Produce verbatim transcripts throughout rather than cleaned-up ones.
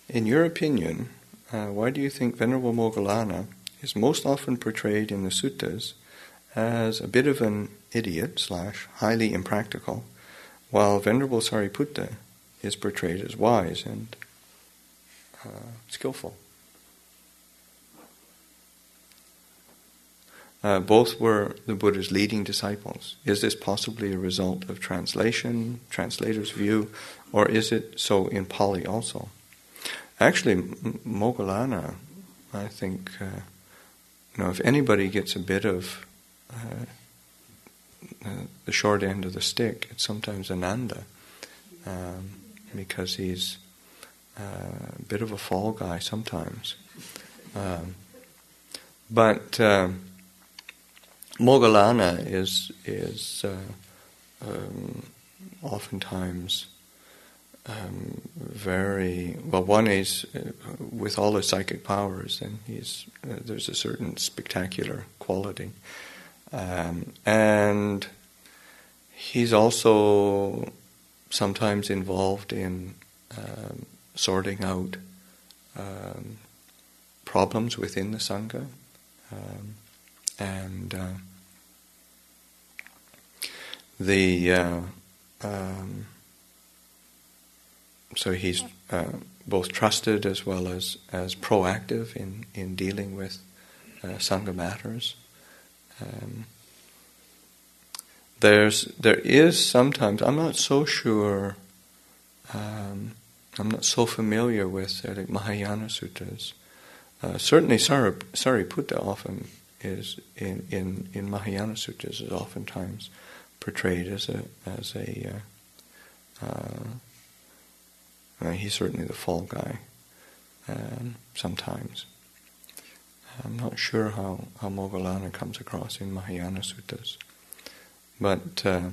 in your opinion, uh, why do you think Venerable Moggallana is most often portrayed in the suttas as a bit of an idiot slash highly impractical, while Venerable Sariputta is portrayed as wise and uh, skillful? Uh, both were the Buddha's leading disciples. Is this possibly a result of translation, translator's view, or is it so in Pali also? Actually, M- Moggallana, I think, uh, you know, if anybody gets a bit of uh, uh, the short end of the stick, it's sometimes Ananda, um, because he's uh, a bit of a fall guy sometimes. Um, but um, Moggallana is is uh, um, oftentimes um, very well. One is uh, with all his psychic powers, and he's uh, there's a certain spectacular quality, um, and he's also sometimes involved in um, sorting out um, problems within the Sangha. Um, And uh, the uh, um, so he's uh, both trusted as well as, as proactive in, in dealing with uh, Sangha matters. Um, there's there is sometimes, I'm not so sure, um, I'm not so familiar with uh, like Mahayana suttas. Uh, certainly Sarip, Sariputta often is in, in, in Mahayana sutras is oftentimes portrayed as a as a uh, uh, uh, he's certainly the fall guy um, sometimes. I'm not sure how, how Moggallana comes across in Mahayana suttas, but uh,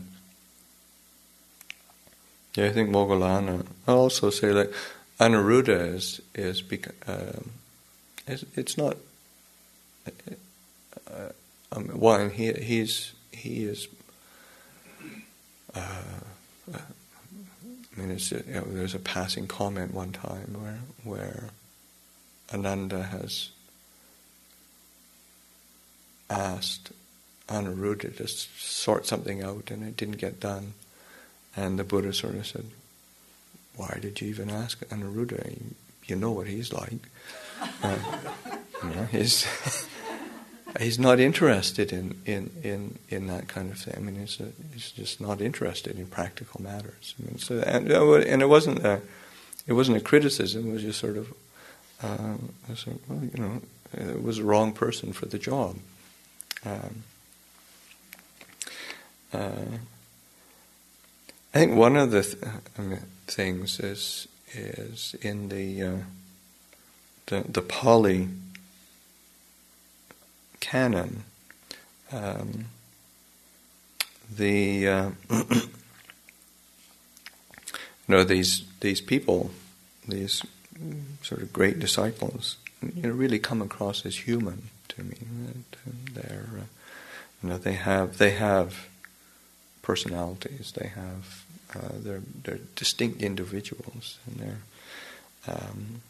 yeah, I think Moggallana. I'll also say like Anuruddha is is beca- uh, it's, it's not. Uh, um, one, he he's he is. Uh, uh, I mean, it's, you know, there's a passing comment one time where where Ananda has asked Anuruddha to sort something out, and it didn't get done, and the Buddha sort of said, "Why did you even ask Anuruddha? You, you know what he's like. Uh, you know, he's." He's not interested in, in, in, in that kind of thing. I mean, he's, a, he's just not interested in practical matters. I mean, so and, and it wasn't a, it wasn't a criticism. It was just sort of, uh, sort of well, you know, it was the wrong person for the job. Um, uh, I think one of the th- I mean, things is is in the uh, the, the Pali canon, um, the uh, you know these these people, these sort of great disciples, you know, really come across as human to me. They're uh, you know they have they have personalities. They have uh, they're they're distinct individuals, and they're. Um,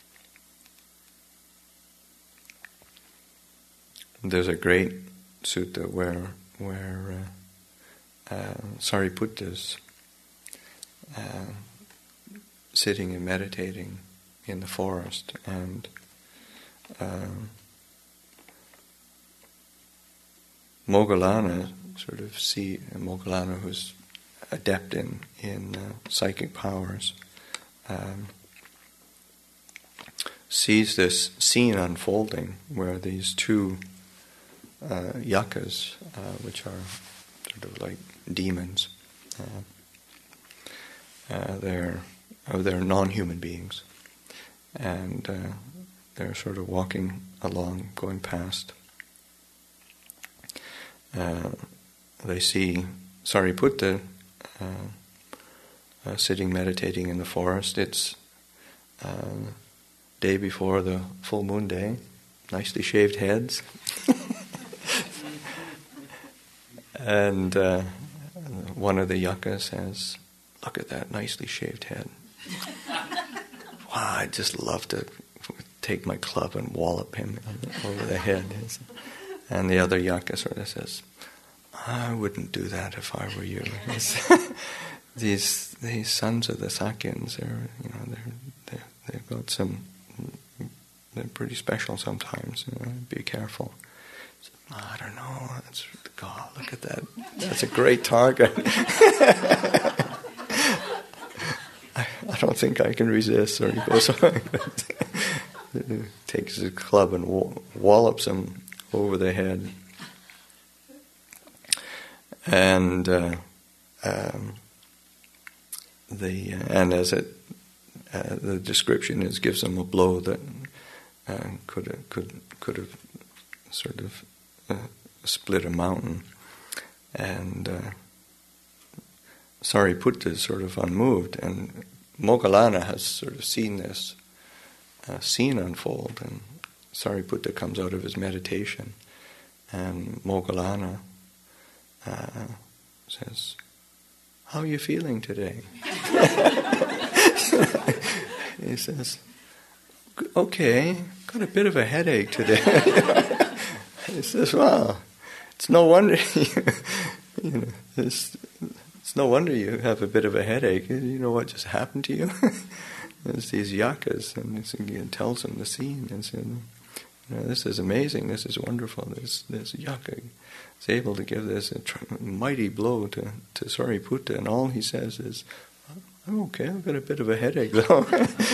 There's a great sutta where where uh, uh, Sariputta's uh, sitting and meditating in the forest, and uh, Moggallana sort of see Moggallana, who's adept in in uh, psychic powers, um, sees this scene unfolding where these two Uh, yakas, uh, which are sort of like demons. Uh, uh, they're oh, they're non-human beings, and uh, they're sort of walking along, going past. Uh, they see Sariputta uh, uh, sitting meditating in the forest. It's uh, day before the full moon day, nicely shaved heads. And uh, one of the yakas says, "Look at that nicely shaved head." wow, I'd just love to take my club and wallop him over the head. And the other yaka sort of says, I wouldn't do that if I were you. these these sons of the Sakyans, they're, you know, they're, they're, they've got some, they're pretty special sometimes, you know, be careful. So, I don't know, that's, God, look at that, that's a great target. I, I don't think I can resist, or he goes on. Takes his club and wallops him over the head. And uh, um, the and as it uh, the description is, gives him a blow that uh, could have, could could have sort of uh, split a mountain. And uh, Sariputta is sort of unmoved, and Moggallana has sort of seen this uh, scene unfold, and Sariputta comes out of his meditation, and Moggallana uh, says, "How are you feeling today?" He says, "Okay, got a bit of a headache today." He says, "Well, it's no wonder you, you know, it's, it's no wonder you have a bit of a headache. You know what just happened to you?" There's these yakas, and he tells them the scene, and says, "You know, this is amazing. This is wonderful. This this yaka is able to give this a tr- mighty blow to to Sariputta, and all he says is, 'I'm okay. I've got a bit of a headache, though.'"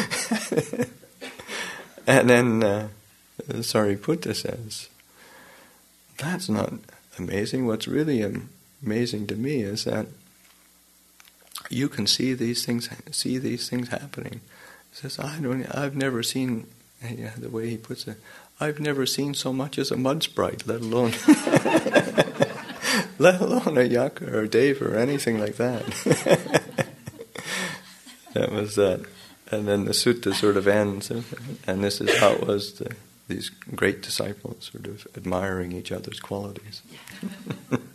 And then uh, Sariputta says, "That's not amazing. What's really amazing to me is that you can see these things, see these things happening." He says, "I don't. I've never seen." Yeah, the way he puts it, "I've never seen so much as a mud sprite, let alone, let alone a yaka or a deva or anything like that." That was that. And then the sutta sort of ends, and this is how it was, the, these great disciples sort of admiring each other's qualities.